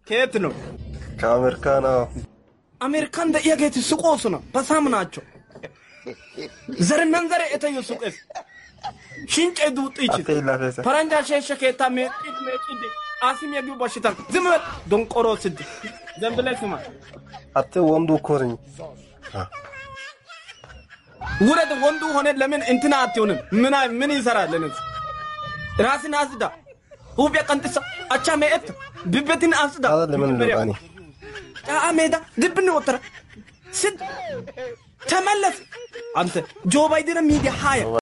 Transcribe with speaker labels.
Speaker 1: ከየት ነው?
Speaker 2: ከአሜሪካን።
Speaker 1: አሜሪካን ደየገት ሱቆስ ነው በሳምናቸው ዘርነን ዘር እተዩ ሱቅስ ሽንጨ ዱጥይች ፈረንጃ ሸሸከታ ሜጥድ አሲም የጊው በሽታ ዝም በል ዶንቆሮ ስድ ዘንብለህ ስማ
Speaker 2: አተ ወንዱ ኮርኝ
Speaker 1: ውረድ ወንዱ ሆነ ለምን እንትና አትሆንም ምን ይሰራል ለነሱ ራስን አዝዳ ሁቤ ቀንጥሳ አቻ መኤት ብበትን አዝዳ
Speaker 2: ለምን ነው
Speaker 1: አሜዳ ድብን ወጥራ ስድ ተመለስ አንተ ጆ ባይደን ሚዲያ ሃያ